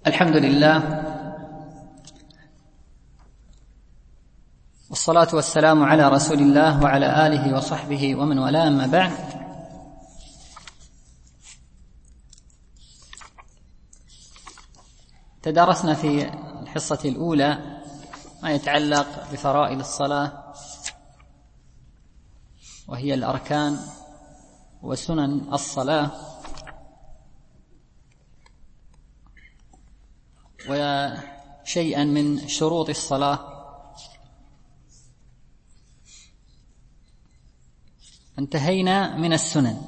الحمد لله والصلاة والسلام على رسول الله وعلى آله وصحبه ومن والاه، أما بعد. تدارسنا في الحصة الأولى ما يتعلق بفرائض الصلاة، وهي الأركان وسنن الصلاة، وشيئا من شروط الصلاة. انتهينا من السنن.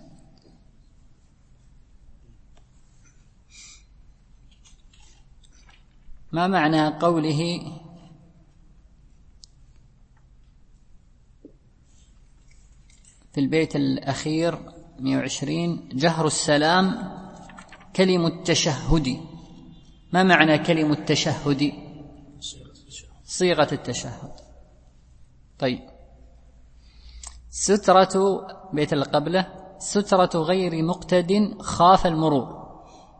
ما معنى قوله في البيت الأخير 120 جهر السلام كلم التشهد؟ ما معنى كلم التشهد؟ صيغة التشهد. طيب، سترة بيت القبلة سترة غير مقتد خاف المرور.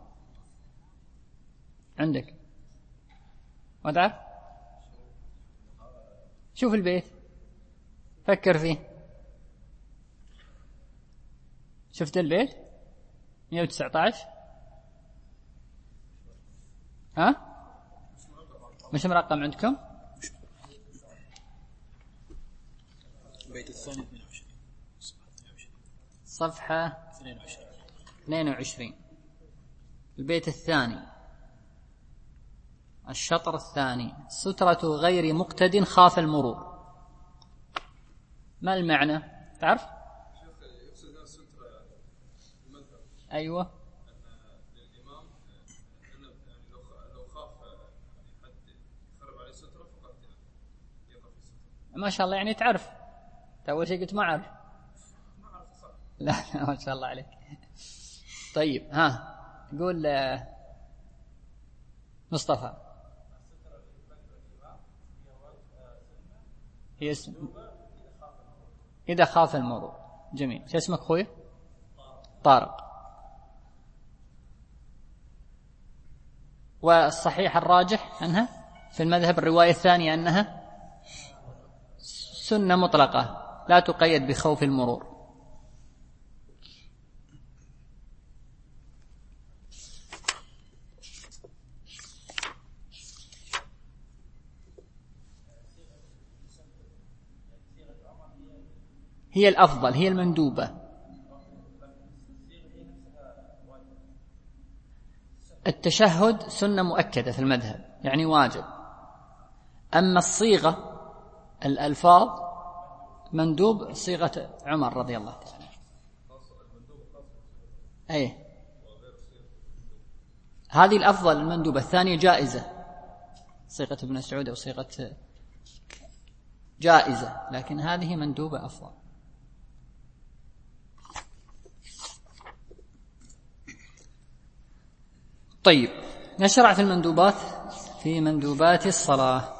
عندك وضعه؟ شوف البيت، فكر فيه. شفت البيت 119؟ ها؟ مش مرقم عندكم؟ البيت الثاني صفحة 22. البيت الثاني الشطر الثاني، سترة غير مقتد خاف المرور. ما المعنى؟ تعرف؟ أيوة. ما شاء الله، يعني تعرف. أول شيء قلت ما أعرف. لا ما شاء الله عليك. طيب، ها قول مصطفى. هي إذا خاف المرور. جميل. شو اسمك خوي؟ طارق. والصحيح الراجح أنها في المذهب الرواية الثانية أنها سنة مطلقة لا تقيد بخوف المرور. هي الأفضل، هي المندوبة. التشهد سنة مؤكدة في المذهب، يعني واجب. أما الصيغة الألفاظ مندوب، صيغة عمر رضي الله تعالى. أي هذه الأفضل المندوبة، الثانية جائزة. صيغة ابن مسعود أو صيغة جائزة، لكن هذه مندوبة أفضل. طيب، نشرع في المندوبات، في مندوبات الصلاة.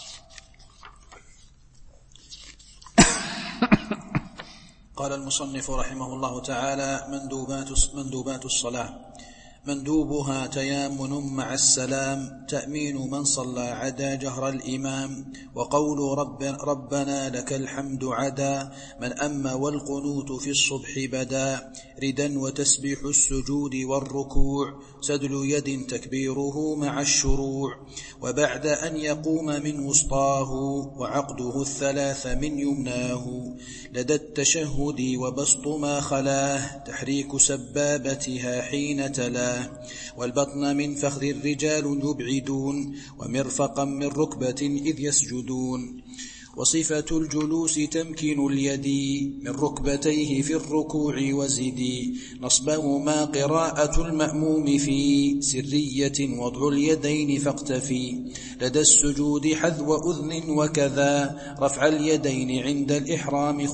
قال المصنف رحمه الله تعالى: مندوبات الصلاة. مندوبها تيامن مع السلام، تأمين من صلى عدا جهر الإمام، وقول ربنا لك الحمد عدا من أما، والقنوت في الصبح بدا، ردا وتسبيح السجود والركوع، سدل يد تكبيره مع الشروع، وبعد أن يقوم من وسطاه، وعقده الثلاث من يمناه، لدى التشهد وبسط ما خلاه، تحريك سبابتها حين تلاه، والبطن من فخذ الرجال يبعدون، ومرفقا من ركبة إذ يسجدون، وصفة الجلوس تمكين اليد من ركبتيه في الركوع وزدي، نصبهما قراءة المأموم في سرية، وضع اليدين فاقتفي، لدى السجود حذو أذن، وكذا رفع اليدين عند الإحرام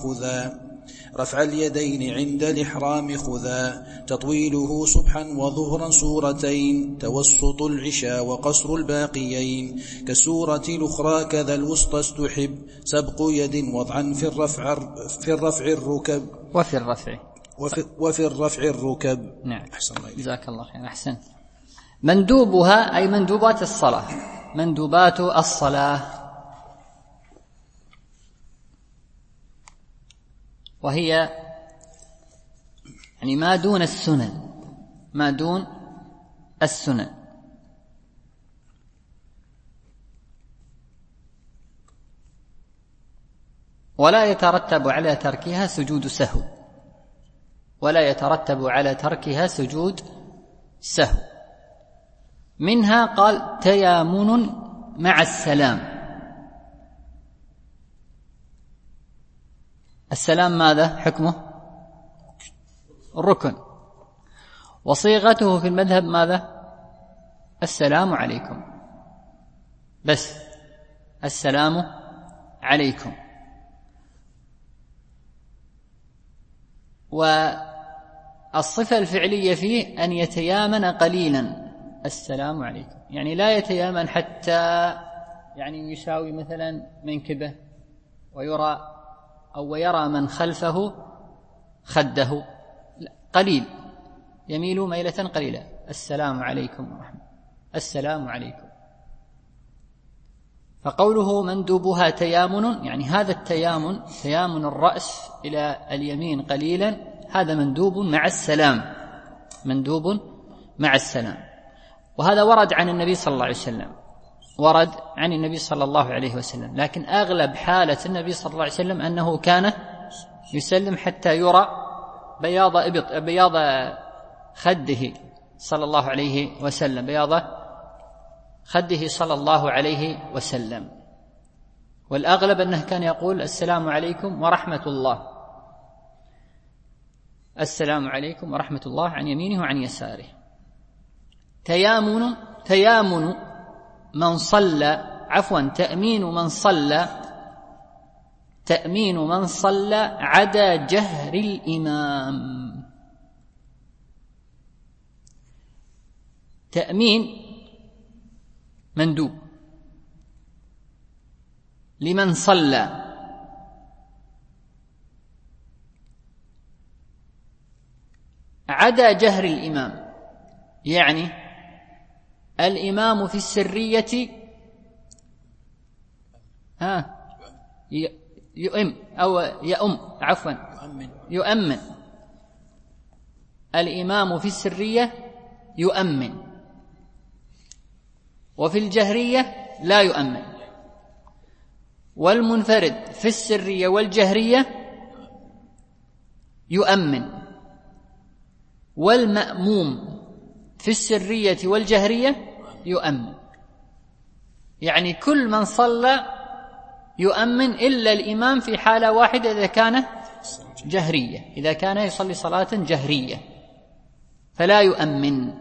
خذا، تطويله صبحا وظهرا سورتين، توسط العشاء وقصر الباقيين، كالسورة الأخرى كذا الوسطى استحب، سبق يد وضعا في الرفع الركب وفي الرفع الركب. نعم. أحسن الله إليك. جزاك الله خير. أحسن. مندوبها أي مندوبات الصلاة، مندوبات الصلاة، وهي يعني ما دون السنن، ما دون السنن. ولا يترتب على تركها سجود سهو، ولا يترتب على تركها سجود سهو. منها قال تيامن مع السلام. السلام ماذا حكمه؟ الركن، وصيغته في المذهب ماذا؟ السلام عليكم، بس السلام عليكم. والصفة الفعلية فيه أن يتيامن قليلا، السلام عليكم، يعني لا يتيامن حتى يعني يساوي مثلا منكبه ويرى من خلفه خده، قليل، يميل ميلة قليلة، السلام عليكم ورحمة، السلام عليكم. فقوله مندوبها تيامن، يعني هذا التيامن، تيامن الرأس إلى اليمين قليلا، هذا مندوب مع السلام، مندوب مع السلام. وهذا ورد عن النبي صلى الله عليه وسلم، ورد عن النبي صلى الله عليه وسلم، لكن أغلب حالة النبي صلى الله عليه وسلم أنه كان يسلم حتى يرى بياض خده صلى الله عليه وسلم، بياض خده صلى الله عليه وسلم. والأغلب أنه كان يقول السلام عليكم ورحمة الله، السلام عليكم ورحمة الله عن يمينه وعن يساره. تيامن من صلى، عفوا تأمين من صلى عدا جهر الإمام. تأمين مندوب لمن صلى عدا جهر الإمام، يعني الإمام في السرية يؤمن، الإمام في السرية يؤمن، وفي الجهرية لا يؤمن. والمنفرد في السرية والجهرية يؤمن، والمأموم في السرية والجهرية يؤمن. يعني كل من صلى يؤمن إلا الإمام في حالة واحدة، إذا كان جهرية، إذا كان يصلي صلاة جهرية فلا يؤمن.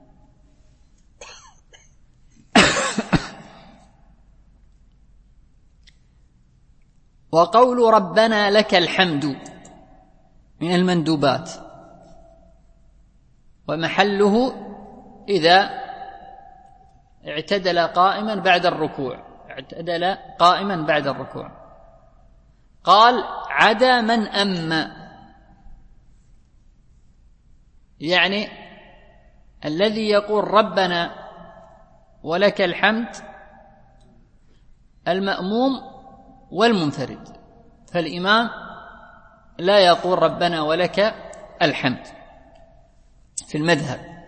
وقول ربنا لك الحمد من المندوبات، ومحله إذا اعتدل قائما بعد الركوع، قال عدا من أما، يعني الذي يقول ربنا ولك الحمد المأموم والمنفرد، فالإمام لا يقول ربنا ولك الحمد في المذهب.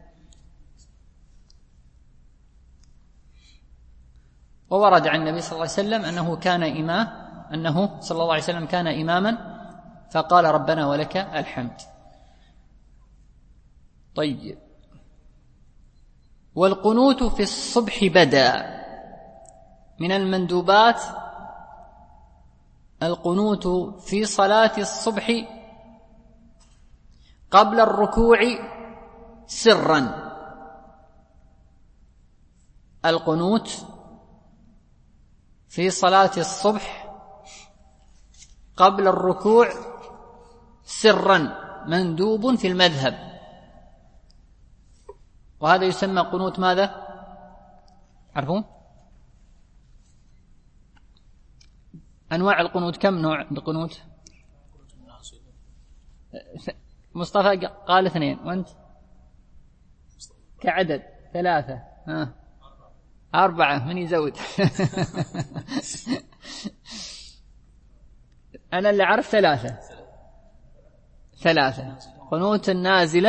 وورد عن النبي صلى الله عليه وسلم أنه صلى الله عليه وسلم كان إماما فقال ربنا ولك الحمد. طيب، والقنوت في الصبح بدا من المندوبات، القنوت في صلاة الصبح قبل الركوع سرا، القنوت في صلاة الصبح قبل الركوع سرا مندوب في المذهب. وهذا يسمى قنوت ماذا؟ عرفون أنواع القنوت؟ كم نوع القنوت؟ مصطفى قال 2، وأنت كعدد 3 4 من يزود أنا اللي عرف 3 قنوت النازلة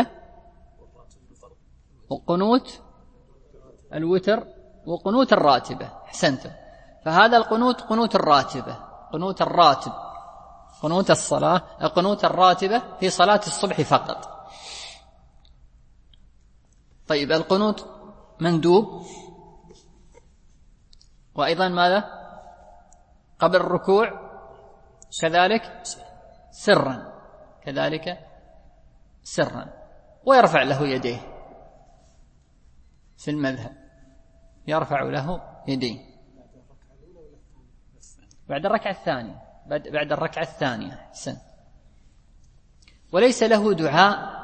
وقنوت الوتر وقنوت الراتبة. أحسنتم. فهذا القنوت قنوت الراتبة، قنوت الراتب، قنوت الصلاة، قنوت الراتبة في صلاة الصبح فقط. طيب القنوت مندوب، وأيضا ماذا؟ قبل الركوع كذلك سرا، كذلك سرا، ويرفع له يديه في المذهب، يرفع له يديه بعد الركعة الثانية، بعد الركعة الثانية. أحسن. وليس له دعاء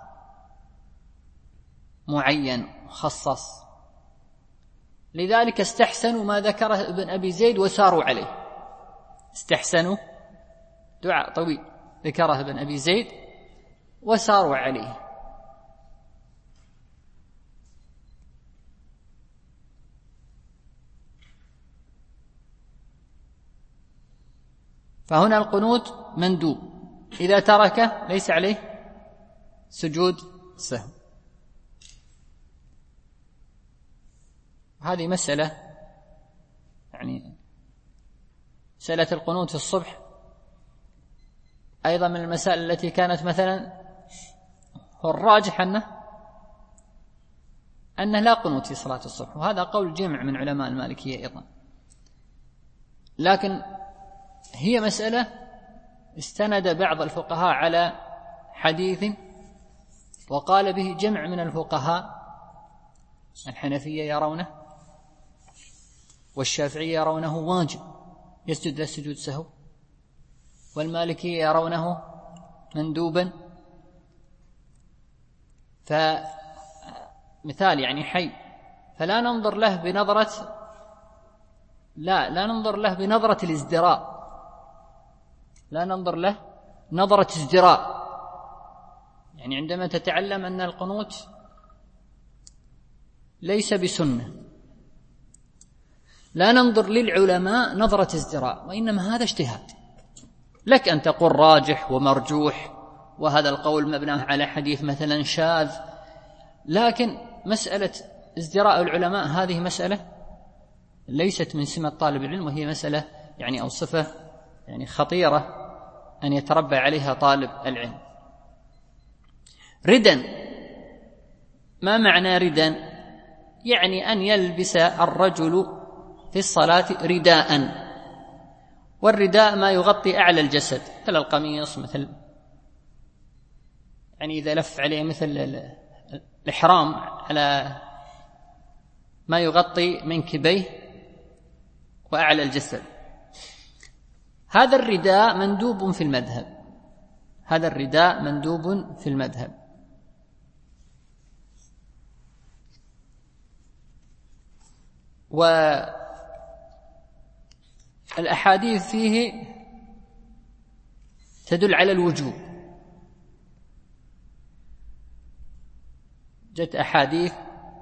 معين مخصص، لذلك استحسنوا ما ذكره ابن أبي زيد وساروا عليه. استحسنوا دعاء طويل ذكره ابن أبي زيد وساروا عليه. فهنا القنوت مندوب، إذا تركه ليس عليه سجود سهو. هذه مسألة، يعني مسألة القنوت في الصبح أيضا من المسائل التي كانت مثلا هو الراجح أنه لا قنوت في صلاة الصبح، وهذا قول جمع من علماء المالكية أيضا. لكن هي مسألة استند بعض الفقهاء على حديث وقال به جمع من الفقهاء. الحنفية يرونه والشافعية يرونه واجب يسجد للسجود سهو، والمالكية يرونه مندوبا. فمثال يعني حي، فلا ننظر له بنظرة لا ننظر له بنظرة الازدراء، لا ننظر له نظرة ازدراء. يعني عندما تتعلم أن القنوت ليس بسنة، لا ننظر للعلماء نظرة ازدراء، وإنما هذا اجتهاد. لك أن تقول راجح ومرجوح، وهذا القول مبنى على حديث مثلا شاذ، لكن مسألة ازدراء العلماء هذه مسألة ليست من سمة طالب العلم، وهي مسألة يعني أو صفة يعني خطيرة أن يتربى عليها طالب العلم. ردا، ما معنى ردا؟ يعني أن يلبس الرجل في الصلاة رداء، والرداء ما يغطي أعلى الجسد، مثل القميص، مثل يعني إذا لف عليه مثل الإحرام على ما يغطي منكبيه وأعلى الجسد. هذا الرداء مندوب في المذهب، هذا الرداء مندوب في المذهب. والأحاديث فيه تدل على الوجوب. جاءت أحاديث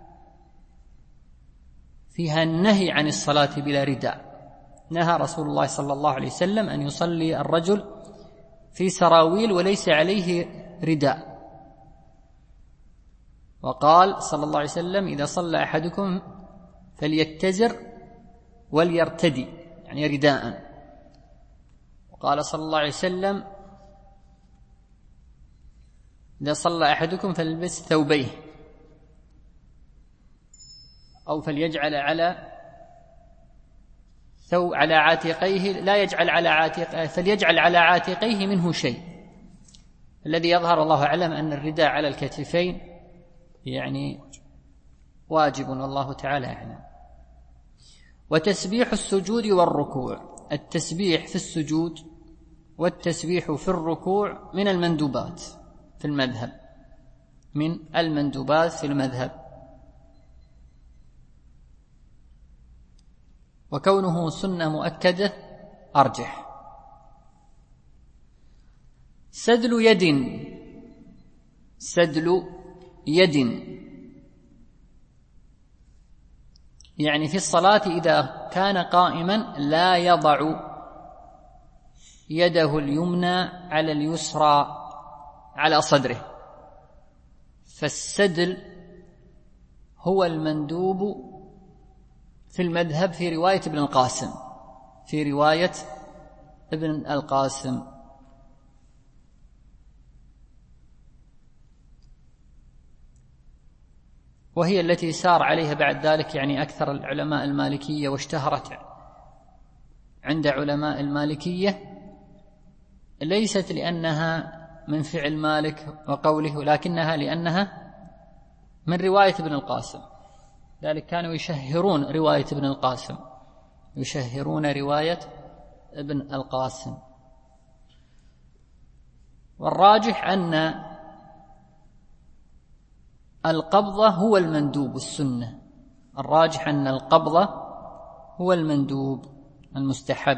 فيها النهي عن الصلاة بلا رداء. نهى رسول الله صلى الله عليه وسلم أن يصلي الرجل في سراويل وليس عليه رداء، وقال صلى الله عليه وسلم: إذا صلى أحدكم فليتزر وليرتدي، يعني رداء. وقال صلى الله عليه وسلم: إذا صلى أحدكم فليلبس ثوبيه، أو فليجعل على عاتقيه، لا يجعل على عاتقيه، فليجعل على عاتقيه منه شيء. الذي يظهر الله أعلم أن الرداء على الكتفين يعني واجب، والله تعالى أعلم. وتسبيح السجود والركوع، التسبيح في السجود والتسبيح في الركوع من المندوبات في المذهب، من المندوبات في المذهب. وكونه سنة مؤكدة أرجح. سدل يد يعني في الصلاة إذا كان قائما لا يضع يده اليمنى على اليسرى على صدره، فالسدل هو المندوب في المذهب في رواية ابن القاسم، في رواية ابن القاسم. وهي التي سار عليها بعد ذلك يعني أكثر العلماء المالكية، واشتهرت عند علماء المالكية، ليست لأنها من فعل مالك وقوله، ولكنها لأنها من رواية ابن القاسم. ذلك كانوا يشهرون رواية ابن القاسم، يشهرون رواية ابن القاسم. والراجح أن القبضة هو المندوب السنة، الراجح أن القبضة هو المندوب المستحب،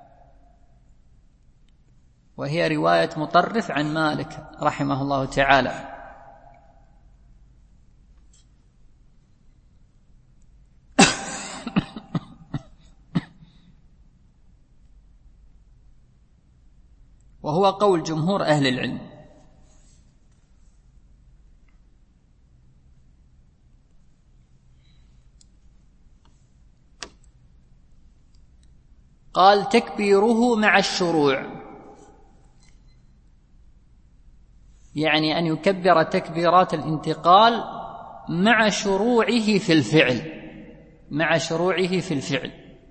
وهي رواية مطرف عن مالك رحمه الله تعالى. وهو قول جمهور أهل العلم. قال تكبيره مع الشروع، يعني أن يكبر تكبيرات الانتقال مع شروعه في الفعل، مع شروعه في الفعل،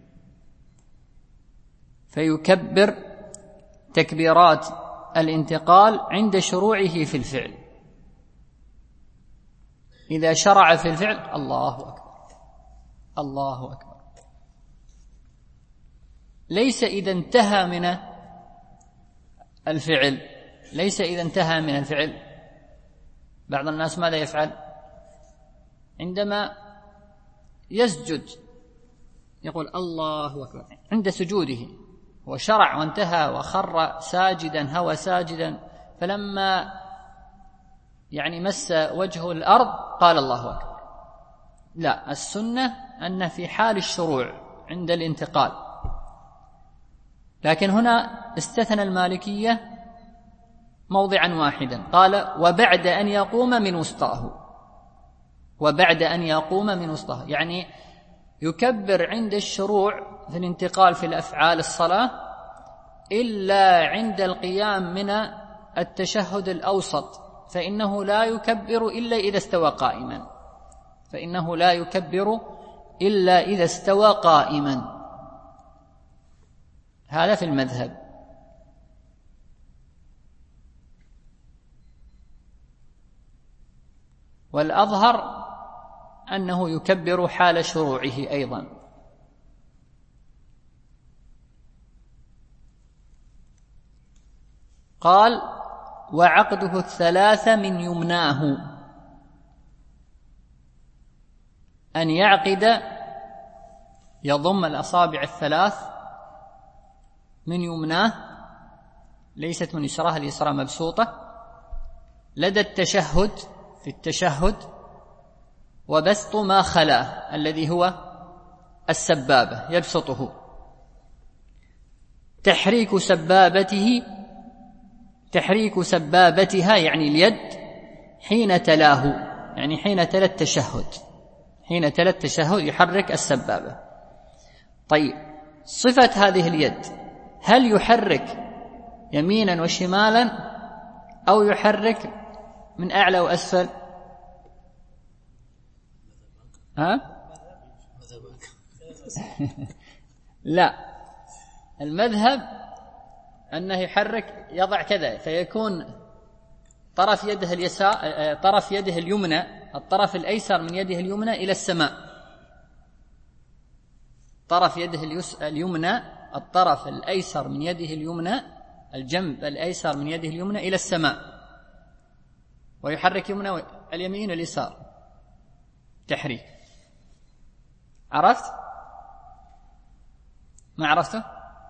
فيكبر تكبيرات الانتقال عند شروعه في الفعل. إذا شرع في الفعل الله أكبر الله أكبر، ليس إذا انتهى من الفعل، ليس إذا انتهى من الفعل. بعض الناس ماذا يفعل؟ عندما يسجد يقول الله أكبر عند سجوده، وشرع وانتهى وخر ساجدا، هوى ساجدا، فلما يعني مس وجهه الأرض قال الله أكبر. لا، السنة أن في حال الشروع عند الانتقال. لكن هنا استثنى المالكية موضعا واحدا، قال وبعد أن يقوم من وسطاه، وبعد أن يقوم من وسطاه، يعني يكبر عند الشروع في الانتقال في الأفعال الصلاة إلا عند القيام من التشهد الأوسط، فإنه لا يكبر إلا إذا استوى قائما، فإنه لا يكبر إلا إذا استوى قائما. هذا في المذهب. والأظهر أنه يكبر حال شروعه أيضا. قال وعقده الثلاثة من يمناه، أن يعقد يضم الأصابع الثلاث من يمناه، ليست من يسراه، اليسرى مبسوطة، لدى التشهد، في التشهد، وبسط ما خلاه الذي هو السبابة يبسطه، تحريك سبابته، تحريك سبابتها يعني اليد حين تلاه، يعني حين تلا التشهد، حين تلا التشهد يحرك السبابة. طيب، صفة هذه اليد، هل يحرك يمينا وشمالا أو يحرك من أعلى وأسفل؟ لا، المذهب أنه يحرك، يضع كذا، فيكون طرف يده اليسار، طرف يده اليمنى، الطرف الأيسر من يده اليمنى إلى السماء، طرف يده اليمنى، الطرف الأيسر من يده اليمنى، الجنب الأيسر من يده اليمنى إلى السماء، ويحرك يمنى اليمين واليسار تحريك. عرفت؟ ما عرفته؟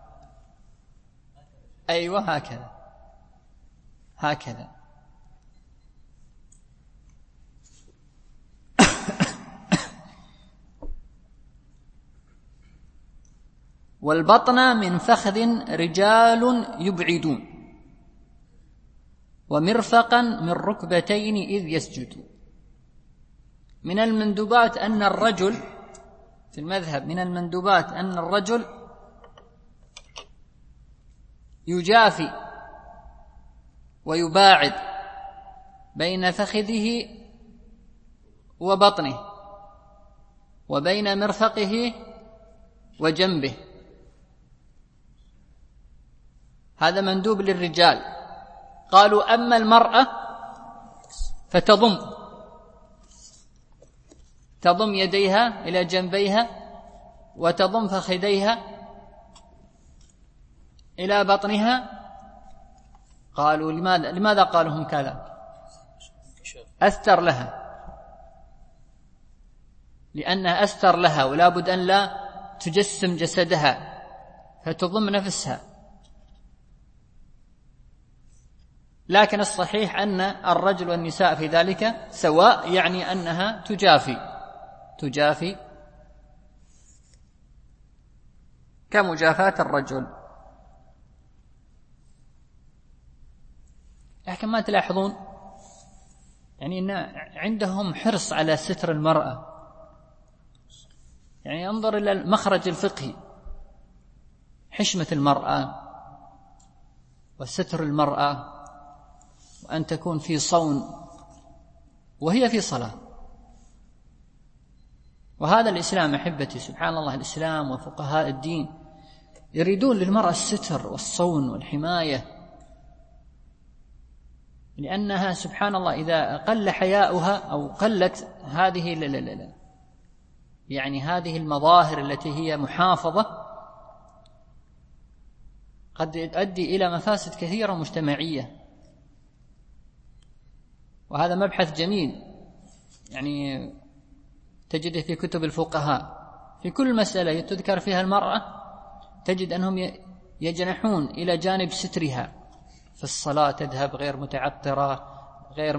أيوة، هكذا هكذا. والبطن من فخذ رجال يبعدون، ومرفقا من ركبتين إذ يسجد. من المندوبات أن الرجل في المذهب، من المندوبات أن الرجل يجافي ويباعد بين فخذه وبطنه وبين مرفقه وجنبه، هذا مندوب للرجال. قالوا أما المرأة فتضم يديها إلى جنبيها وتضم فخذيها إلى بطنها. قالوا لماذا قالوا هم كذا؟ أستر لها، لأنها أستر لها ولا بد أن لا تجسم جسدها فتضم نفسها. لكن الصحيح أن الرجل والنساء في ذلك سواء، يعني أنها تجافي كمجافاة الرجل. لكن ما تلاحظون يعني أن عندهم حرص على ستر المرأة؟ يعني انظر إلى المخرج الفقهي، حشمة المرأة وستر المرأة، وأن تكون في صون وهي في صلاة. وهذا الإسلام أحبتي، سبحان الله، الإسلام وفقهاء الدين يريدون للمرأة الستر والصون والحماية، لأنها سبحان الله إذا قل حياؤها أو قلت هذه يعني هذه المظاهر التي هي محافظة قد تؤدي إلى مفاسد كثيرة مجتمعية. وهذا مبحث جميل يعني تجده في كتب الفقهاء، في كل مسألة تذكر فيها المرأة تجد أنهم يجنحون إلى جانب سترها. في الصلاة تذهب غير متعطرة، غير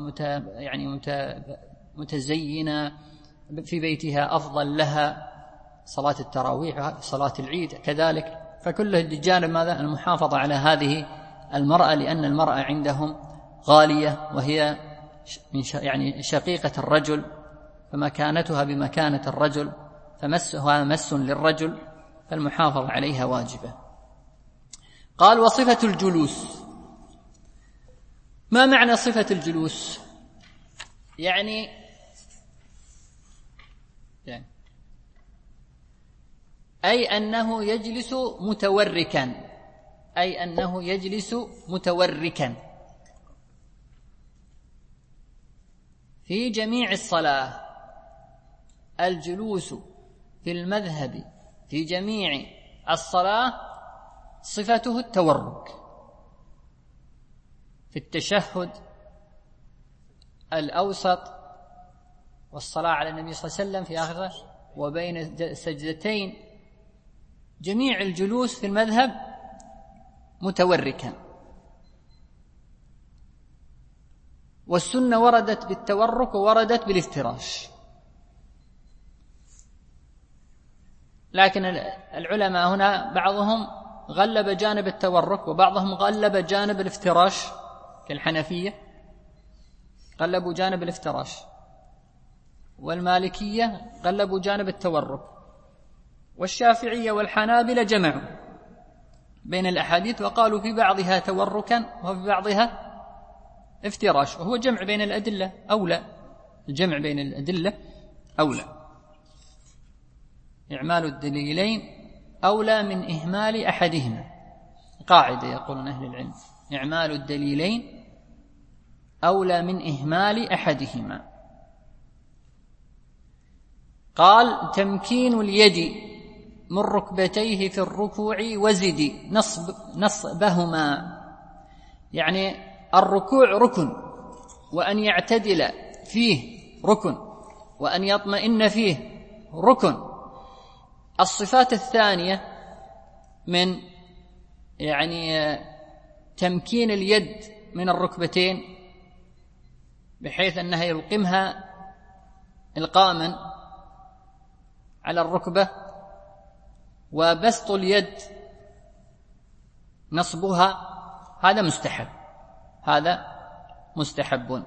متزينة، في بيتها أفضل لها، صلاة التراويح، صلاة العيد كذلك. فكله الجانب ماذا؟ المحافظة على هذه المرأة، لأن المرأة عندهم غالية وهي يعني شقيقة الرجل، فمكانتها بمكانة الرجل، فمسها مس للرجل، فالمحافظة عليها واجبة. قال وصفة الجلوس. ما معنى صفة الجلوس؟ يعني أي أنه يجلس متوركا، أي أنه يجلس متوركا في جميع الصلاة. الجلوس في المذهب في جميع الصلاة صفته التورك، في التشهد الأوسط والصلاة على النبي صلى الله عليه وسلم في آخره وبين السجدتين، جميع الجلوس في المذهب متوركا. والسنة وردت بالتورك ووردت بالافتراش، لكن العلماء هنا بعضهم غلب جانب التورك وبعضهم غلب جانب الافتراش، كالحنفية غلبوا جانب الافتراش، والمالكية غلبوا جانب التورك، والشافعية والحنابلة جمعوا بين الأحاديث وقالوا في بعضها توركا وفي بعضها افتراش، وهو جمع بين الأدلة أولى، الجمع بين الأدلة أولى، إعمال الدليلين أولى من إهمال أحدهما، قاعدة يقولون أهل العلم، إعمال الدليلين أولى من إهمال أحدهما. قال تمكين اليد من ركبتيه في الركوع وزد نصبهما، يعني الركوع ركن، وأن يعتدل فيه ركن، وأن يطمئن فيه ركن. الصفات الثانية من يعني تمكين اليد من الركبتين بحيث أنها يلقمها إلقاما على الركبة وبسط اليد نصبها هذا مستحب، هذا مستحب.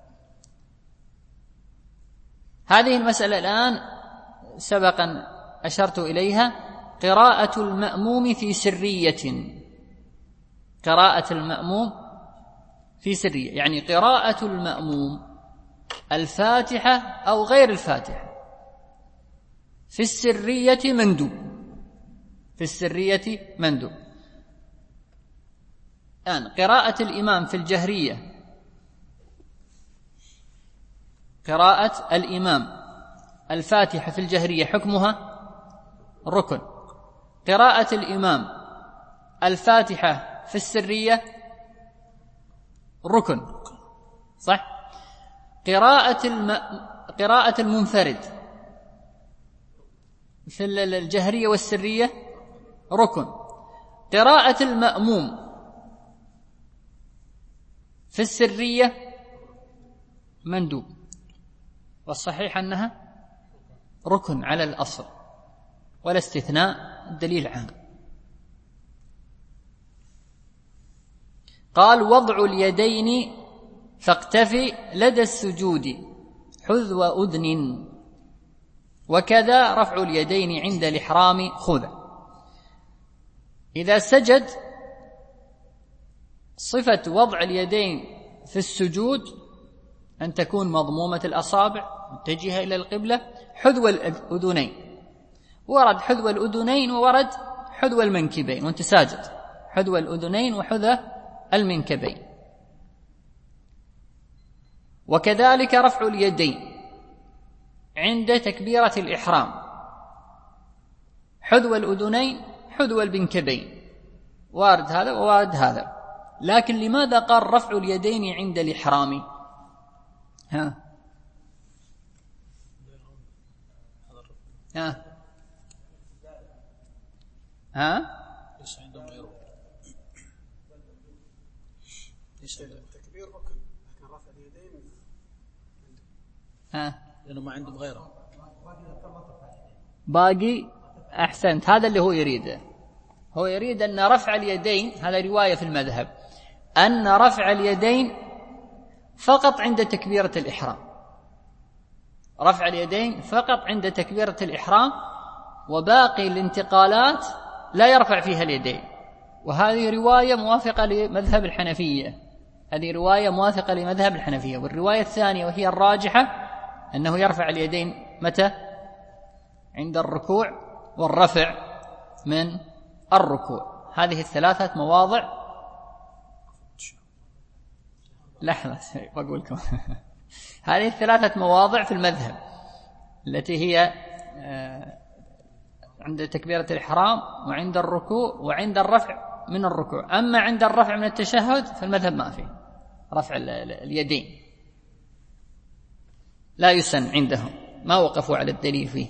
هذه المسألة الآن سبقا أشرت إليها، قراءة المأموم في سرية، قراءة المأموم في سرية، يعني قراءة المأموم الفاتحة أو غير الفاتحة في السرية مندوب، في السرية مندوب. الآن قراءة الإمام في الجهرية، قراءة الإمام الفاتحة في الجهرية حكمها ركن، قراءة الإمام الفاتحة في السرية ركن، صح؟ قراءة المنفرد في الجهرية والسرية ركن، قراءة المأموم في السرية مندوب، والصحيح أنها ركن على الأصل ولا استثناء، الدليل عام. قال وضع اليدين فاقتفي لدى السجود حذو أذن، وكذا رفع اليدين عند الإحرام خذ. إذا سجد، صفة وضع اليدين في السجود أن تكون مضمومة الأصابع متجهة إلى القبلة حذو الأذنين، ورد حذو الأذنين وورد حذو المنكبين وانت ساجد، حذو الأذنين وحذو المنكبين. وكذلك رفع اليدين عند تكبيرة الإحرام حذو الأذنين حذو المنكبين، وارد هذا ووارد هذا. لكن لماذا قال رفع اليدين عند الإحرام؟ ها ليس عندهم غيره، ليس عندهم تكبير ركن، لكن رفع اليدين لأنه ما عندهم غيره. باقي أحسنت، هذا اللي هو يريده. هو يريد أن رفع اليدين، هذا رواية في المذهب، أن رفع اليدين فقط عند تكبيرة الإحرام، رفع اليدين فقط عند تكبيرة الإحرام، وباقي الانتقالات لا يرفع فيها اليدين. وهذه رواية موافقة لمذهب الحنفية، هذه رواية موافقة لمذهب الحنفية. والرواية الثانية وهي الراجحة أنه يرفع اليدين متى؟ عند الركوع والرفع من الركوع. هذه الثلاثة مواضع، لحظة بقول لكم هذه الثلاثة مواضع في المذهب التي هي عند تكبيرة الإحرام وعند الركوع وعند الرفع من الركوع. أما عند الرفع من التشهد فالمذهب ما فيه رفع اليدين، لا يسن عندهم، ما وقفوا على الدليل فيه،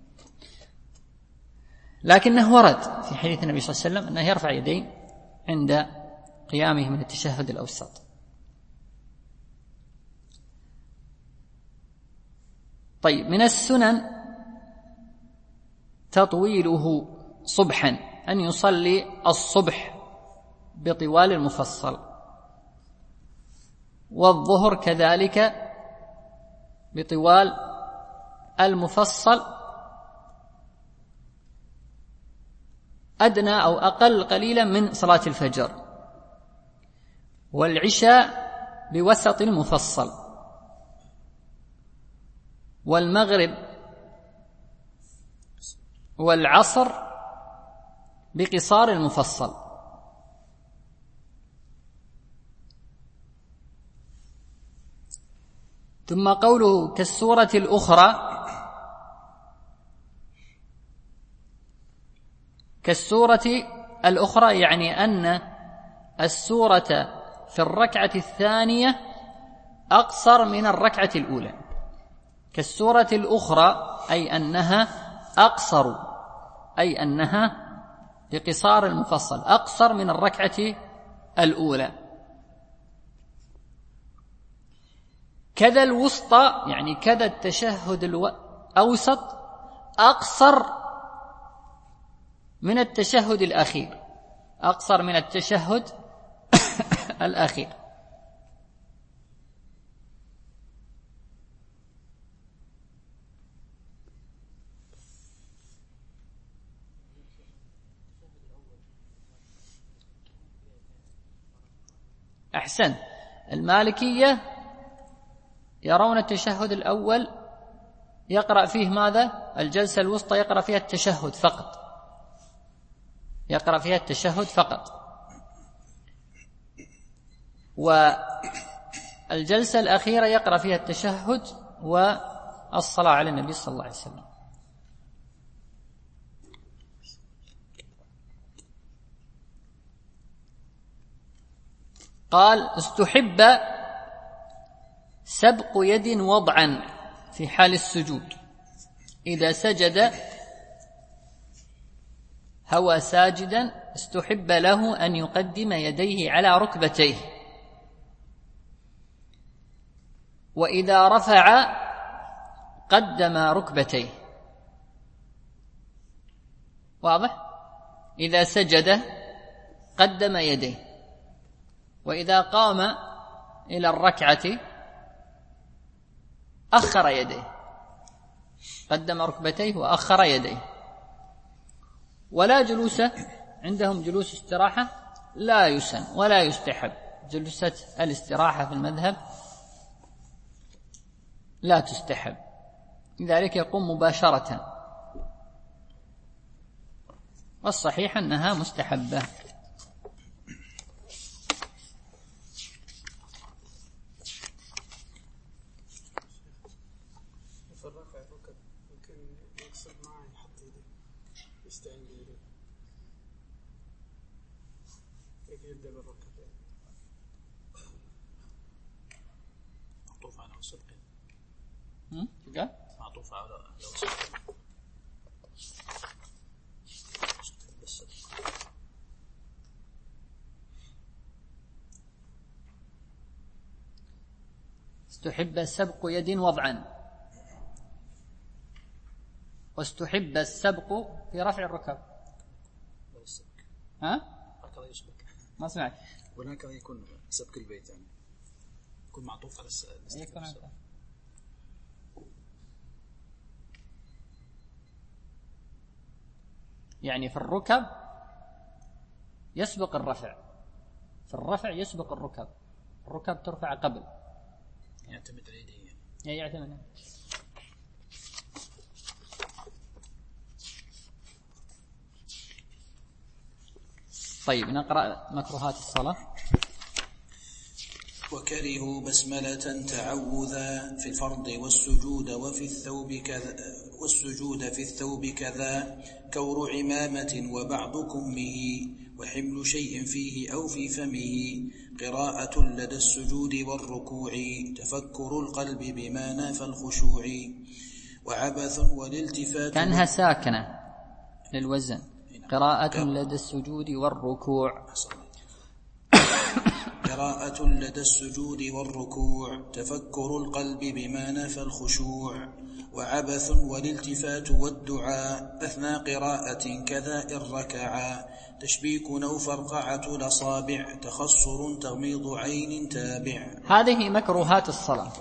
لكنه ورد في حديث النبي صلى الله عليه وسلم أنه يرفع يدين عند قيامه من التشهد الأوسط. طيب، من السنن تطويله صبحا، أن يصلي الصبح بطوال المفصل، والظهر كذلك بطوال المفصل أدنى أو أقل قليلا من صلاة الفجر، والعشاء بوسط المفصل، والمغرب والعصر بقصار المفصل. ثم قوله كالسورة الأخرى، كالسورة الأخرى يعني أن السورة في الركعة الثانية أقصر من الركعة الأولى. كالسورة الأخرى أي أنها أقصر، أي أنها بقصار المفصل أقصر من الركعة الأولى. كذا الوسطى يعني كذا التشهد الأوسط أقصر من التشهد الأخير، أقصر من التشهد الأخير. أحسن. المالكية يرون التشهد الأول يقرأ فيه ماذا؟ الجلسة الوسطى يقرأ فيها التشهد فقط، يقرأ فيها التشهد فقط، والجلسة الأخيرة يقرأ فيها التشهد والصلاة على النبي صلى الله عليه وسلم. قال: استحب سبق يد وضعا في حال السجود، إذا سجد هوى ساجدا استحب له أن يقدم يديه على ركبتيه، وإذا رفع قدم ركبتيه. واضح؟ إذا سجد قدم يديه، وإذا قام إلى الركعة أخر يديه، قدم ركبتيه وأخر يديه. ولا جلوس عندهم، جلوس استراحة لا يسن ولا يستحب. جلسة الاستراحة في المذهب لا تستحب، لذلك يقوم مباشرة، والصحيح أنها مستحبة. معطوف على استحب سبق يد وضعا، واستحب السبق في رفع الركب. ها؟ ما سمعت. هناك يكون سبق البيت، يعني يكون معطوف على الاستحباب. يعني في الركب يسبق الرفع، في الرفع يسبق الركب، الركب ترفع قبل، يعتمد على يديه، يعتمد. طيب نقرأ مكروهات الصلاة. وكرهوا بسملة تعوذا في الفرض والسجود في الثوب كذا كور عمامة وبعض كمه وحمل شيء فيه أو في فمه قراءة لدى السجود والركوع تفكر القلب بما نافى الخشوع وعبث والالتفات. كأنها ساكنة للوزن. قراءة لدى السجود والركوع. قراءة لدى السجود والركوع تفكر القلب بما نافى الخشوع وعبث والالتفات والدعاء أثناء قراءة كذا إن ركعا تشبيك أو فرقعة الأصابع تخصر تغميض عين تابع. هذه مكروهات الصلاة،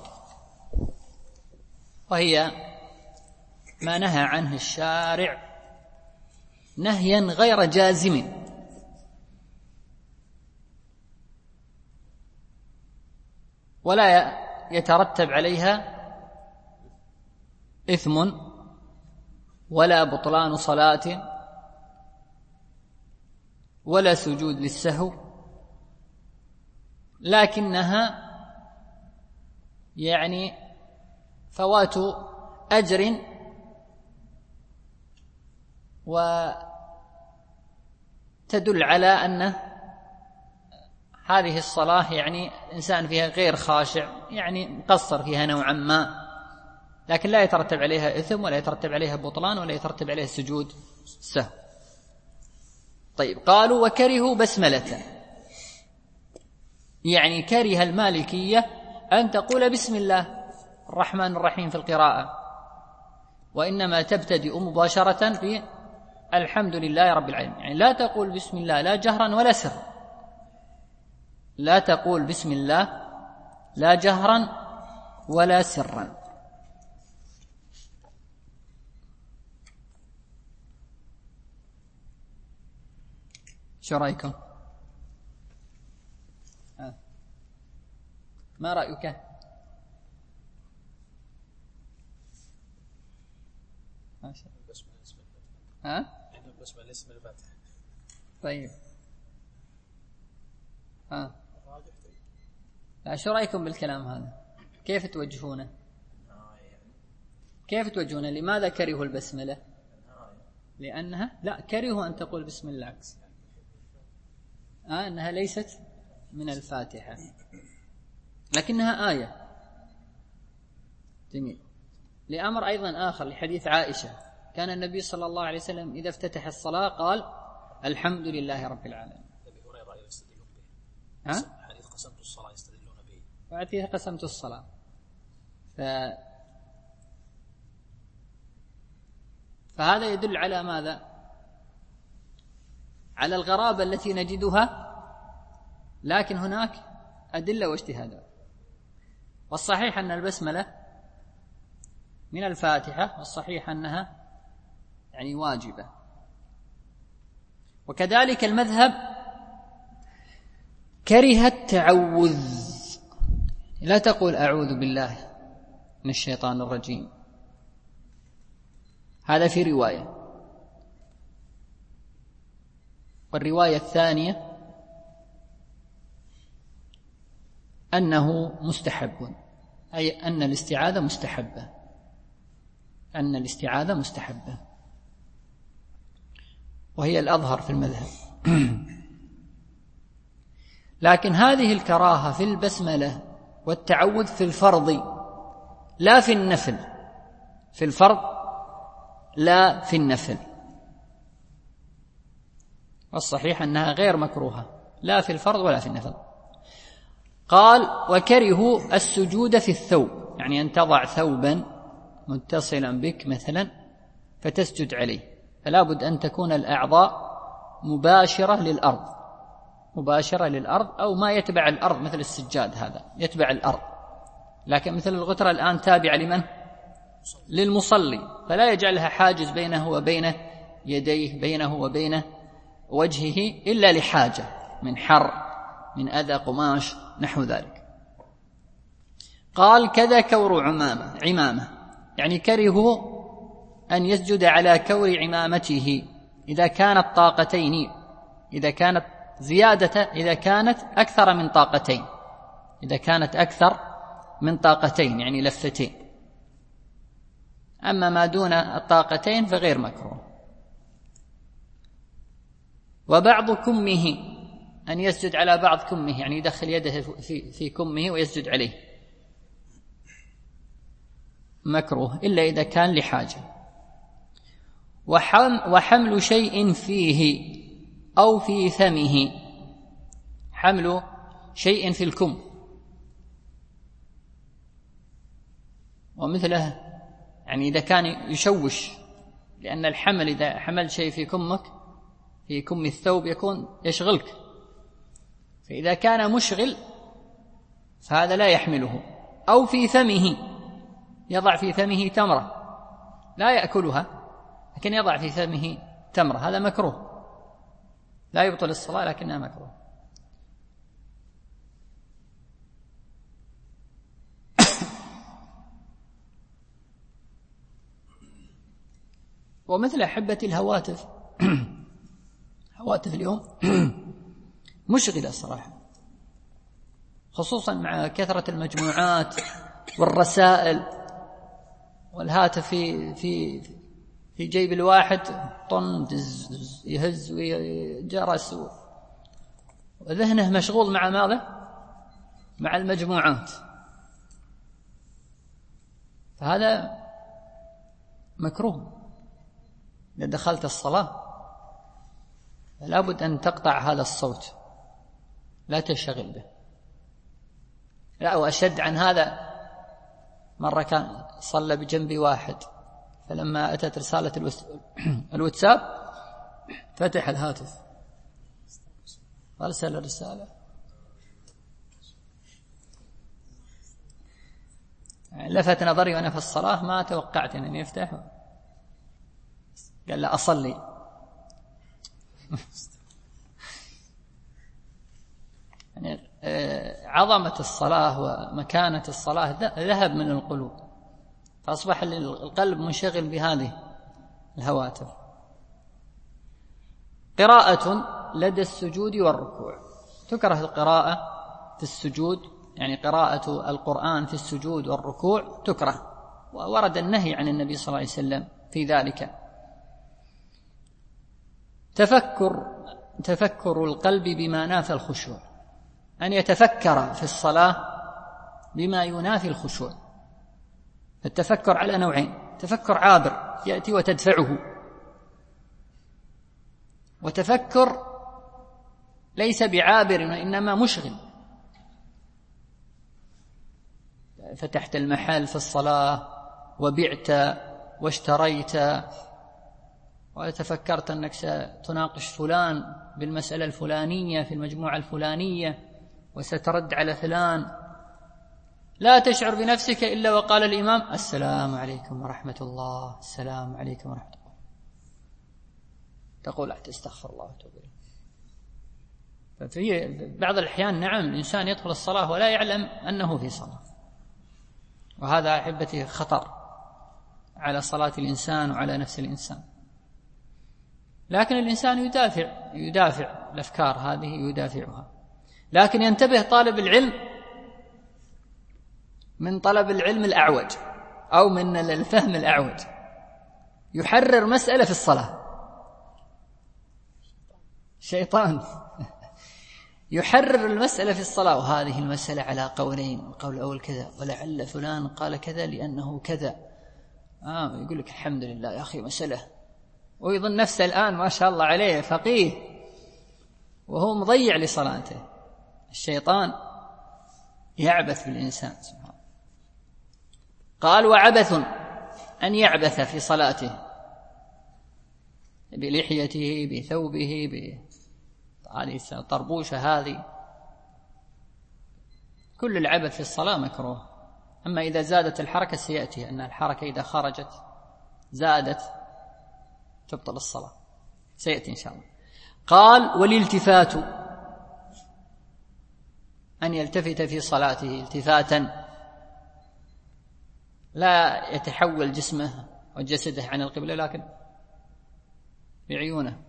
وهي ما نهى عنه الشارع نهيا غير جازم، ولا يترتب عليها إثم ولا بطلان صلاة ولا سجود للسهو، لكنها يعني فوات أجر وتدل على أن هذه الصلاة يعني إنسان فيها غير خاشع، يعني مقصر فيها نوعا ما، لكن لا يترتب عليها إثم ولا يترتب عليها بطلان ولا يترتب عليها سجود سهو. طيب قالوا وكرهوا بسملة، يعني كره المالكية أن تقول بسم الله الرحمن الرحيم في القراءة، وإنما تبتدئ مباشرة في الحمد لله رب العالمين، يعني لا تقول بسم الله لا جهرا ولا سرا، لا تقول بسم الله لا جهرا ولا سرا. شو رأيكم؟ ما رأيك؟ بالنسبة لاسم الفتح. طيب لا، شو رأيكم بالكلام هذا؟ كيف توجهونه؟ كيف توجهونه؟ لماذا كرهوا البسملة؟ لأنها لا، كرهوا أن تقول بسم الله، أنها ليست من الفاتحة لكنها آية. جميل. لأمر أيضا آخر لحديث عائشة، كان النبي صلى الله عليه وسلم إذا افتتح الصلاة قال الحمد لله رب العالمين. حديث قسمت الصلاة يستدلون به، وحديث قسمت الصلاة. فهذا يدل على ماذا؟ على الغرابة التي نجدها، لكن هناك أدلة واجتهادات. والصحيح أن البسملة من الفاتحة، والصحيح أنها يعني واجبة. وكذلك المذهب كره التعوذ، لا تقول أعوذ بالله من الشيطان الرجيم، هذا في رواية. والرواية الثانية أنه مستحب، أي أن الاستعاذة مستحبة، أن الاستعاذة مستحبة، وهي الأظهر في المذهب. لكن هذه الكراهة في البسملة والتعوذ في الفرض لا في النفل، في الفرض لا في النفل. والصحيح أنها غير مكروهة لا في الفرض ولا في النفل. قال وكرهوا السجود في الثوب، يعني أن تضع ثوبا متصلا بك مثلا فتسجد عليه، فلا بد أن تكون الأعضاء مباشرة للأرض، مباشرة للأرض، أو ما يتبع الأرض مثل السجاد، هذا يتبع الأرض. لكن مثل الغترة الآن تابعة لمن؟ للمصلي، فلا يجعلها حاجز بينه وبين يديه، بينه وبين وجهه، إلا لحاجة من حر، من أذى قماش، نحو ذلك. قال كذا كور عمامة، يعني كرهوا أن يسجد على كور عمامته إذا كانت طاقتين، إذا كانت زيادة، إذا كانت أكثر من طاقتين، إذا كانت أكثر من طاقتين يعني لفتين. أما ما دون الطاقتين فغير مكروه. وبعض كمه، أن يسجد على بعض كمه، يعني يدخل يده في كمه ويسجد عليه، مكروه إلا إذا كان لحاجة. وحمل شيء فيه أو في فمه، حمل شيء في الكم ومثله، يعني إذا كان يشوش، لأن الحمل إذا حمل شيء في كمك، في كم الثوب، يكون يشغلك، فإذا كان مشغل فهذا لا يحمله. أو في فمه، يضع في فمه تمرة لا يأكلها لكن يضع في فمه تمرة، هذا مكروه، لا يبطل الصلاة لكنها مكروه. ومثل أحبة الهواتف، هواتف اليوم مشغلة صراحة، خصوصا مع كثرة المجموعات والرسائل، والهاتف في جيب الواحد طن يهز ويجرس، وذهنه مشغول مع ماذا؟ مع المجموعات، فهذا مكروه. إذا دخلت الصلاة لا بد أن تقطع هذا الصوت، لا تشتغل به. لا، وأشد عن هذا، مرة كان صلى بجنب واحد، فلما أتت رسالة الواتساب فتح الهاتف أرسل الرسالة، لفت نظري وأنا في الصلاة ما توقعت أن يفتح، قال لا أصلي. يعني عظمة الصلاة ومكانة الصلاة ذهب من القلوب، فأصبح القلب منشغل بهذه الهواتف. قراءة لدى السجود والركوع، تكره القراءة في السجود، يعني قراءة القرآن في السجود والركوع تكره، وورد النهي عن النبي صلى الله عليه وسلم في ذلك. تفكر القلب بما نافى الخشوع، أن يتفكر في الصلاة بما ينافي الخشوع. التفكر على نوعين: تفكر عابر يأتي وتدفعه، وتفكر ليس بعابر وإنما مشغل. فتحت المحل في الصلاة وبعت واشتريت وتفكرت أنك ستناقش فلان بالمسألة الفلانية في المجموعة الفلانية وسترد على فلان، لا تشعر بنفسك إلا وقال الإمام السلام عليكم ورحمة الله، السلام عليكم ورحمة الله، تقول استغفر الله وتوب إليه. ففي بعض الأحيان نعم الإنسان يدخل الصلاة ولا يعلم أنه في صلاة، وهذا أحبتي خطر على صلاة الإنسان وعلى نفس الإنسان. لكن الإنسان يدافع الأفكار هذه، يدافعها. لكن ينتبه طالب العلم من طلب العلم الأعوج أو من الفهم الأعوج، يحرر مسألة في الصلاة، شيطان يحرر المسألة في الصلاة، وهذه المسألة على قولين، القول الأول كذا ولعل فلان قال كذا لأنه كذا. يقول لك الحمد لله يا أخي مسألة، ويظن نفسه الآن ما شاء الله عليه فقيه وهو مضيع لصلاته. الشيطان يعبث بالإنسان سبحانه. قال وعبث أن يعبث في صلاته بلحيته بثوبه هذه طربوشة، هذه كل العبث في الصلاة مكروه. أما إذا زادت الحركة سيأتي أن الحركة إذا خرجت زادت تبطل الصلاة، سيأتي إن شاء الله. قال والالتفات، أن يلتفت في صلاته التفاتا، لا يتحول جسمه وجسده عن القبلة لكن بعيونه،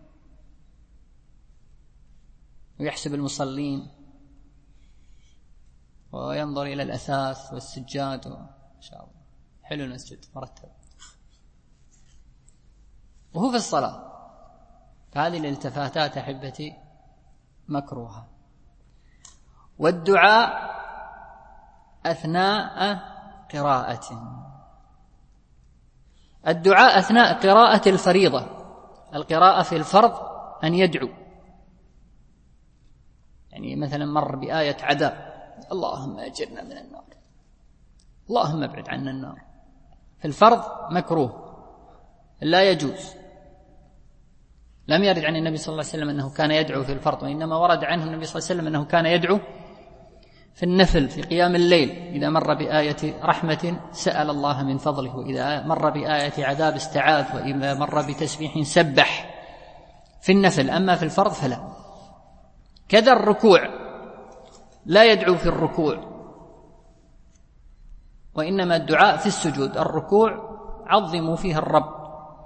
ويحسب المصلين وينظر إلى الأثاث والسجاد إن شاء الله حلو المسجد مرتب وهو في الصلاة. فهذه الالتفاتات أحبتي مكروهة. والدعاء أثناء قراءة، الدعاء أثناء قراءة الفريضة، القراءة في الفرض أن يدعو، يعني مثلا مر بآية عذاب اللهم أجرنا من النار، اللهم ابعد عنا النار، في الفرض مكروه لا يجوز. لم يرد عن النبي صلى الله عليه وسلم أنه كان يدعو في الفرض، وإنما ورد عنه النبي صلى الله عليه وسلم أنه كان يدعو في النفل في قيام الليل، إذا مر بآية رحمة سأل الله من فضله، وإذا مر بآية عذاب استعاذ، وإذا مر بتسبيح سبح في النفل. أما في الفرض فلا. كذا الركوع لا يدعو في الركوع، وإنما الدعاء في السجود. الركوع عظموا فيها الرب،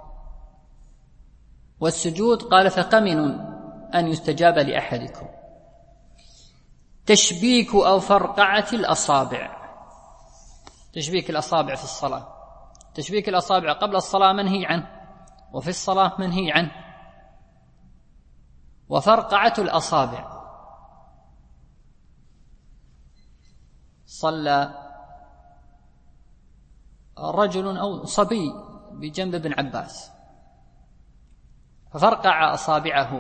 والسجود قال فقمن أن يستجاب لأحدكم. تشبيك أو فرقعة الأصابع، تشبيك الأصابع في الصلاة، تشبيك الأصابع قبل الصلاة منهي عنه، وفي الصلاة منهي عنه. وفرقعة الأصابع، صلى رجل أو صبي بجنب ابن عباس ففرقع أصابعه،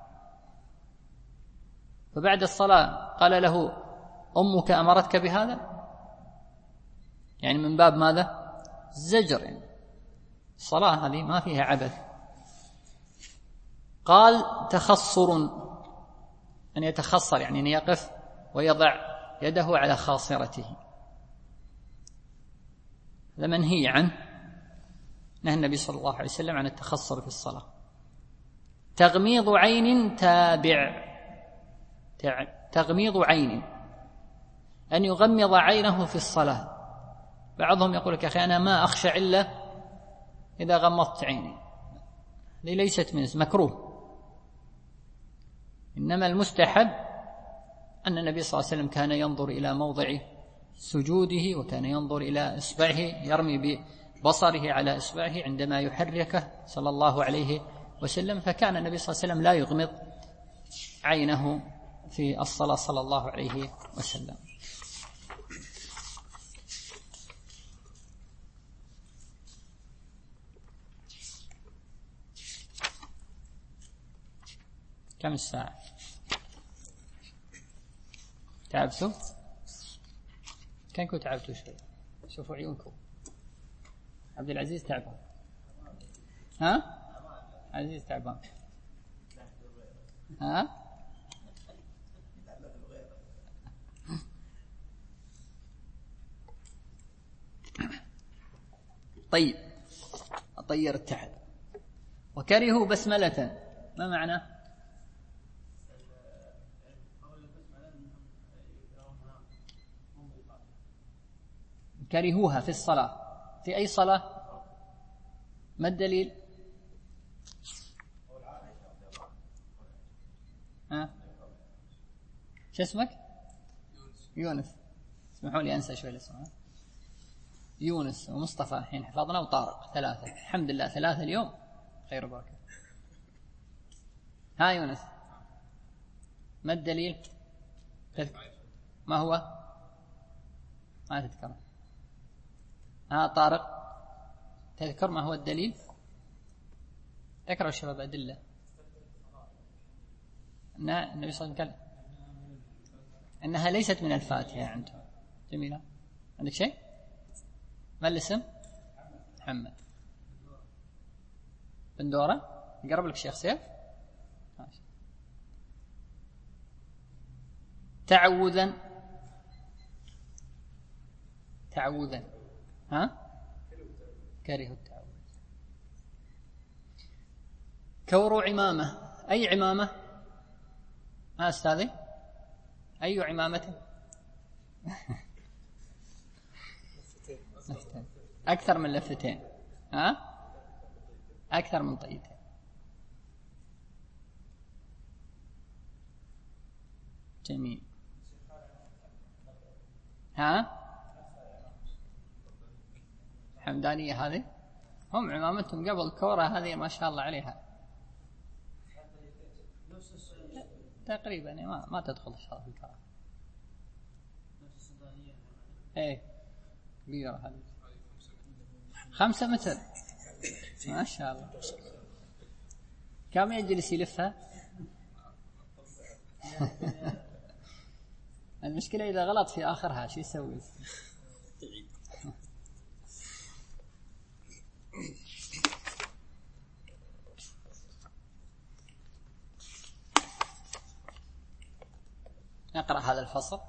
فبعد الصلاة قال له أمك أمرتك بهذا، يعني من باب ماذا؟ زجر. يعني الصلاة هذه ما فيها عبث. قال تخصر، أن يتخصر يعني أن يقف ويضع يده على خاصرته، هذا منهي عنه، نهى النبي صلى الله عليه وسلم عن التخصر في الصلاة. تغميض عين تابع، تغميض عين أن يغمض عينه في الصلاة. بعضهم يقول لك يا أخي أنا ما أخشى إلا إذا غمضت عيني، هذه ليست من مكروه، إنما المستحب أن النبي صلى الله عليه وسلم كان ينظر إلى موضع سجوده، وكان ينظر إلى إصبعه، يرمي ببصره على إصبعه عندما يحركه صلى الله عليه وسلم، فكان النبي صلى الله عليه وسلم لا يغمض عينه في الصلاة صلى الله عليه وسلم. كم الساعة؟ تعبتوا؟ كانكم تعبتوا شوي، شوفوا عيونكم. عبد العزيز تعبان، ها؟ عزيز تعبان، ها؟ طيب، أطير التعب. وكرهوا بسملة، ما معنى؟ كرهوها في الصلاة، في أي صلاة؟ ما الدليل؟ ها؟ شو اسمك؟ يونس. اسمحوا لي أنسى شوي الاسم. يونس ومصطفى الحين حفظنا، وطارق، 3. الحمد لله 3 اليوم، خير وبركة. ها يونس، ما الدليل؟ ما هو؟ ما تذكر. ها طارق، تذكر ما هو الدليل؟ ذكروا الشباب أدلة. النبي صلى الله عليه وسلم قال أنها ليست من الفاتحة عندهم. جميلة. عندك شيء؟ ما الاسم؟ محمد بندورة. يقرب لك شيخ سيف. تعوذا، تعوذا، ها؟ كره التعوذ. كور عمامة، أي عمامة؟ ها أستاذي، أي عمامة؟ أكثر من لفتين، ها؟ أكثر من طيتين. جميل. ها؟ حمدانية هذه، هم عمامتهم قبل كورة هذه ما شاء الله عليها تقريبا، ما تدخل الشرف الكرام. ايه كبيرة هذه، 5 متر ما شاء الله. كم يجلس يلفها؟ المشكلة إذا غلط في آخرها شو يسوي؟ نقرأ هذا الفصل.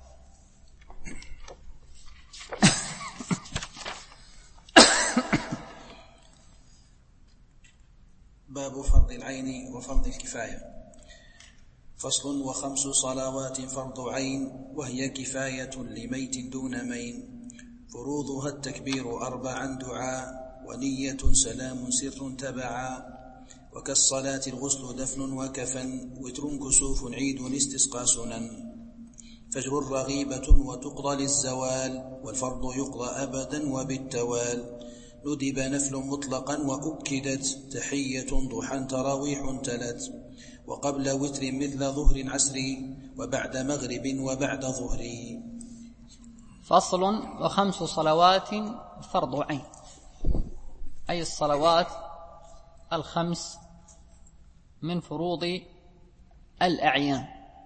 باب فرض العين وفرض الكفاية. فصل. 5 صلوات فرض عين، وهي كفاية لميت دون مين. فروضها التكبير 4 دعاء، ونية سلام سر تبعا. وكالصلاة الغسل دفن وكفن، وتر كسوف عيد استسقى سنن. فجر رغيبة وتقضى للزوال، والفرض يقضى أبدا وبالتوال. ندب نفل مطلقا وأكدت، تحية ضحى تراويح تلت. وقبل وتر مثل ظهر عسري، وبعد مغرب وبعد ظهري. فصل. 5 صلوات فرض عين، أي الصلوات 5 من فروض الأعيان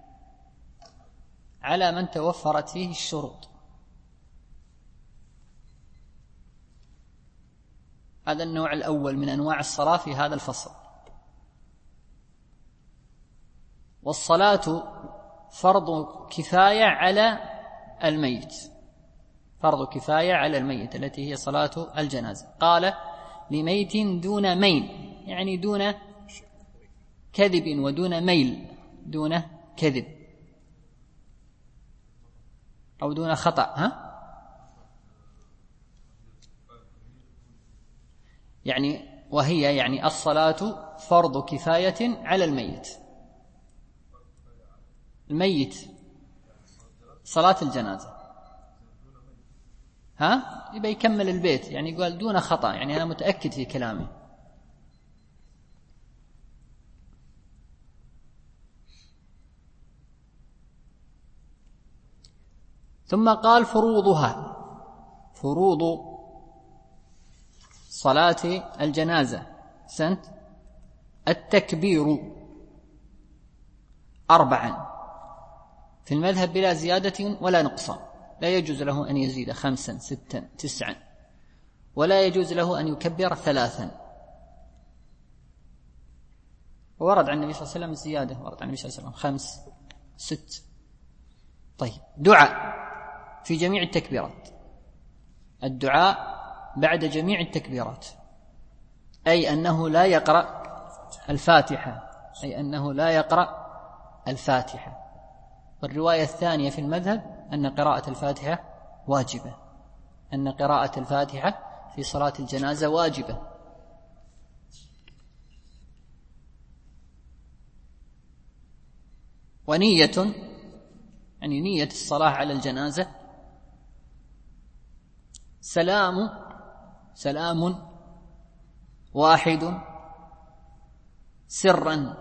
على من توفرت فيه الشروط. هذا النوع الأول من أنواع الصلاة في هذا الفصل. والصلاة فرض كفاية على الميت، فرض كفاية على الميت التي هي صلاة الجنازة. قال لميت دون ميل، يعني دون كذب ودون ميل، دون كذب أو دون خطأ. يعني وهي يعني الصلاة فرض كفاية على الميت. الميت صلاة الجنازة يبقى يكمل البيت، يعني يقول دون خطأ، يعني أنا متأكد في كلامي. ثم قال فروضها، فروض صلاة الجنازة سنت التكبير 4 في المذهب بلا زيادة ولا نقصان، لا يجوز له أن يزيد 5 6 9، ولا يجوز له أن يكبر 3. ورد عن النبي صلى الله عليه وسلم الزيادة، ورد عن النبي صلى الله عليه وسلم 5 6. طيب، دعاء في جميع التكبيرات، الدعاء بعد جميع التكبيرات، أي أنه لا يقرأ الفاتحة، أي أنه لا يقرأ الفاتحة. والرواية الثانية في المذهب أن قراءة الفاتحة واجبة، أن قراءة الفاتحة في صلاة الجنازة واجبة. ونية، يعني نية الصلاة على الجنازة، سلام واحد سرا،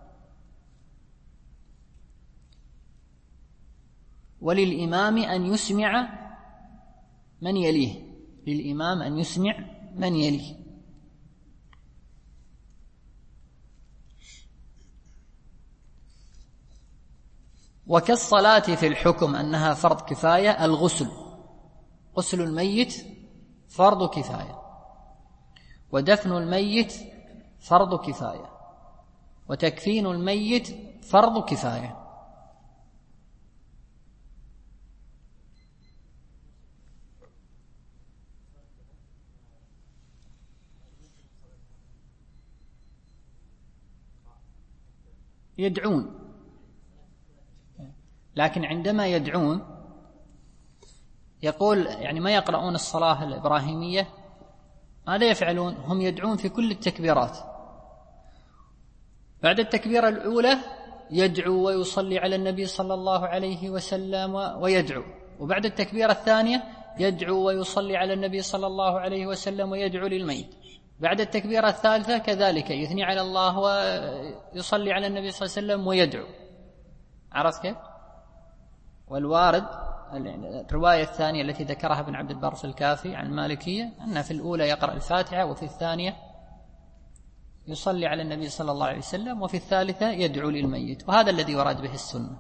وللإمام أن يسمع من يليه، للإمام أن يسمع من يليه. وكالصلاة في الحكم أنها فرض كفاية، الغسل، غسل الميت فرض كفاية، ودفن الميت فرض كفاية، وتكفين الميت فرض كفاية. يدعون، لكن عندما يدعون يقول يعني ما يقرؤون الصلاة الإبراهيمية، ماذا يفعلون؟ هم يدعون في كل التكبيرات. بعد التكبيرة الأولى يدعو ويصلي على النبي صلى الله عليه وسلم ويدعو، وبعد التكبيرة الثانية يدعو ويصلي على النبي صلى الله عليه وسلم ويدعو للميت. بعد التكبيرة الثالثة كذلك يثني على الله ويصلي على النبي صلى الله عليه وسلم ويدعو. عرفت كيف؟ والوارد الرواية الثانية التي ذكرها ابن عبد البر في الكافي عن المالكية أن في الأولى يقرأ الفاتحة، وفي الثانية يصلي على النبي صلى الله عليه وسلم، وفي الثالثة يدعو للميت، وهذا الذي ورد به السنة.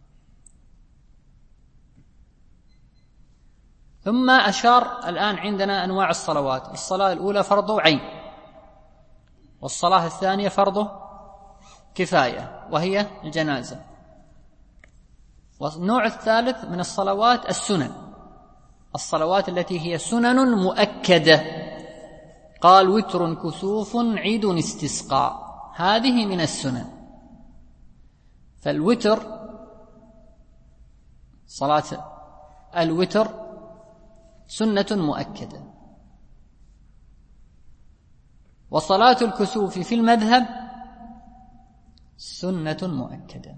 ثم أشار الآن عندنا أنواع الصلوات. الصلاة الأولى فرض عين، والصلاة الثانية فرض كفاية وهي الجنازة، والنوع الثالث من الصلوات السنن، الصلوات التي هي سنن مؤكدة. قال وتر كسوف عيد استسقاء، هذه من السنن. فالوتر، صلاة الوتر سنة مؤكدة. وصلاة الكسوف في المذهب سنة مؤكدة،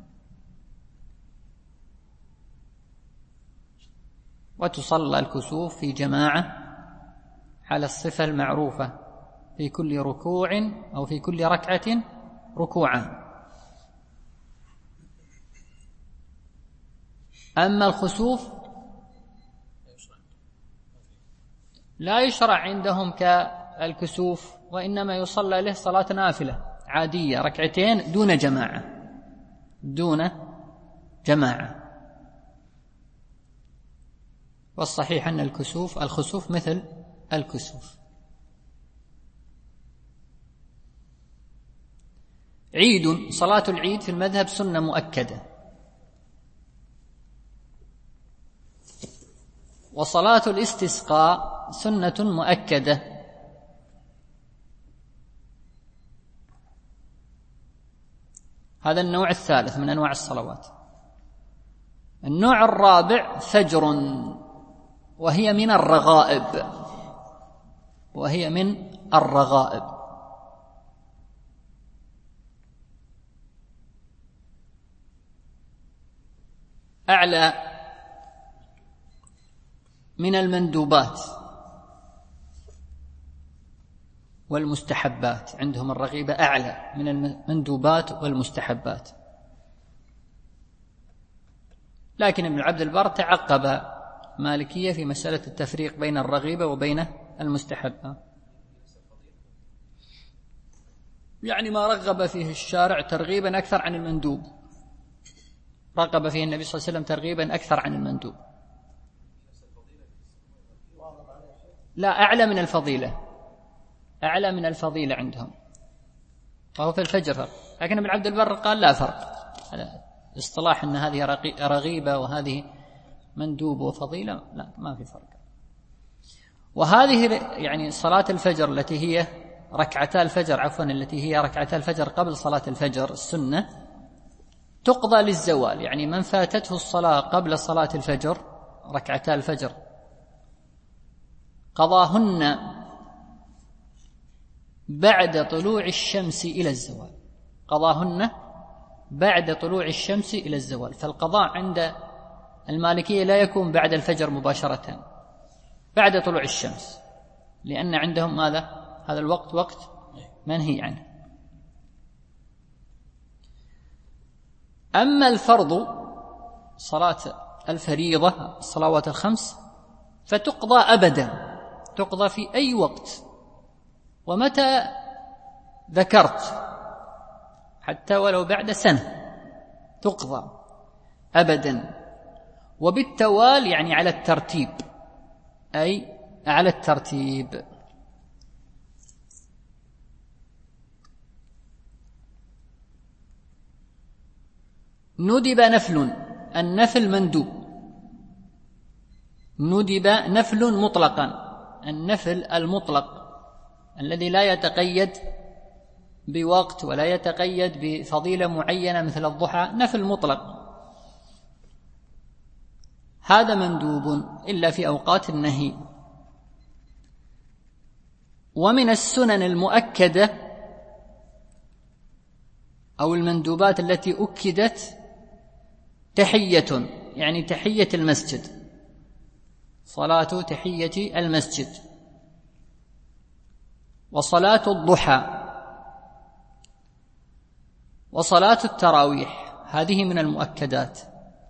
وتصلى الكسوف في جماعة على الصفة المعروفة، في كل ركوع أو في كل ركعة ركوعان. أما الخسوف لا يشرع عندهم كالكسوف، وإنما يصلى له صلاة نافلة عادية 2 دون جماعة، دون جماعة. والصحيح أن الخسوف مثل الكسوف. عيد، صلاة العيد في المذهب سنة مؤكدة، وصلاة الاستسقاء سنة مؤكدة. هذا النوع الثالث من أنواع الصلوات. النوع الرابع فجر، وهي من الرغائب، وهي من الرغائب. أعلى من المندوبات والمستحبات، عندهم الرغيبة أعلى من المندوبات والمستحبات. لكن ابن عبد البر تعقب مالكية في مسألة التفريق بين الرغيبة وبين المستحبة، يعني ما رغب فيه الشارع ترغيبا أكثر عن المندوب، رغب فيه النبي صلى الله عليه وسلم ترغيبا أكثر عن المندوب. لا، أعلى من الفضيلة، أعلى من الفضيلة عندهم، فهو في الفجر فرق. لكن ابن عبد البر قال لا فرق، اصطلاح أن هذه رغيبة وهذه مندوب وفضيلة، لا، ما في فرق. وهذه يعني صلاة الفجر التي هي ركعتا الفجر، التي هي ركعتا الفجر قبل صلاة الفجر السنة، تقضى للزوال. يعني من فاتته الصلاة قبل صلاة الفجر، ركعتا الفجر، قضاهن بعد طلوع الشمس إلى الزوال، قضاهن بعد طلوع الشمس إلى الزوال. فالقضاء عند المالكية لا يكون بعد الفجر مباشرة، بعد طلوع الشمس، لأن عندهم ماذا؟ هذا الوقت وقت منهي عنه. أما الفرض، صلاة الفريضة، الصلوات الخمس، فتقضى أبدا، تقضى في أي وقت ومتى ذكرت، حتى ولو بعد سنة تقضى أبدا، وبالتوال، يعني على الترتيب، أي على الترتيب. ندب نفل، النفل مندوب، ندب نفل مطلقا، النفل المطلق الذي لا يتقيد بوقت ولا يتقيد بفضيلة معينة مثل الضحى، نفل مطلق، هذا مندوب إلا في أوقات النهي. ومن السنن المؤكدة أو المندوبات التي أكدت تحية، يعني تحية المسجد، صلاة تحية المسجد، وصلاة الضحى، وصلاة التراويح، هذه من المؤكدات.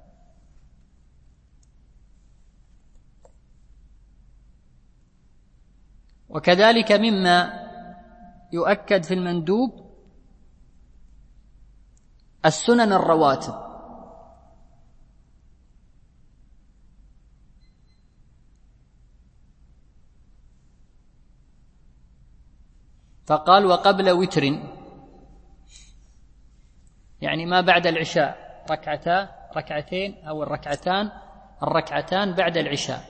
وكذلك مما يؤكد في المندوب السنن الرواتب، فقال وقبل وتر، يعني ما بعد العشاء، ركعتين أو الركعتان بعد العشاء،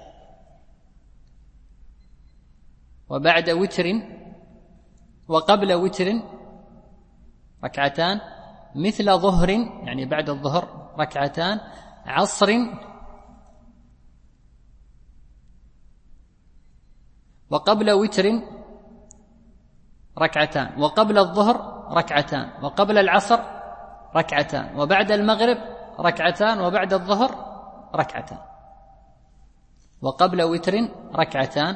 وبعد وتر، وقبل وتر ركعتان، مثل ظهر، يعني بعد الظهر ركعتان، عصر، وقبل وتر ركعتان، وقبل الظهر ركعتان، وقبل العصر ركعتان، وبعد المغرب ركعتان، وبعد الظهر ركعتان، وقبل وتر ركعتان،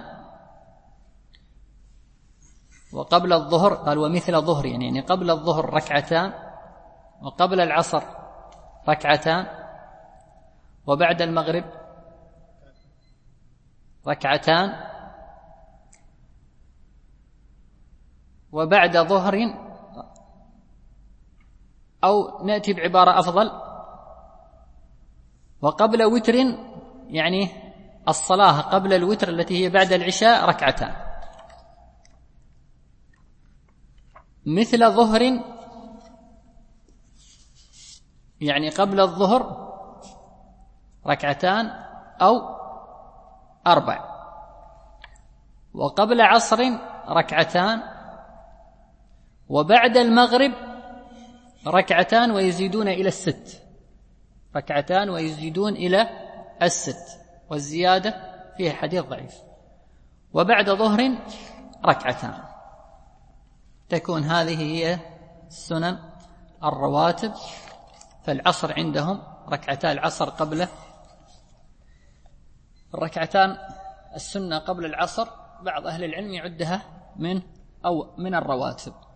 وقبل الظهر قال ومثل ظهر، يعني قبل الظهر ركعتان، وقبل العصر ركعتان، وبعد المغرب ركعتان، وبعد ظهر، أو نأتي بعبارة أفضل، وقبل وتر، يعني الصلاة قبل الوتر التي هي بعد العشاء ركعتان، مثل ظهر يعني قبل الظهر ركعتان أو 4، وقبل عصر ركعتان، وبعد المغرب ركعتان ويزيدون إلى 6، ركعتان ويزيدون إلى 6، والزيادة فيها حديث ضعيف. وبعد ظهر ركعتان. تكون هذه هي السنن الرواتب. فالعصر عندهم ركعتا العصر قبل الركعتان السنة قبل العصر، بعض أهل العلم يعدها من الرواتب.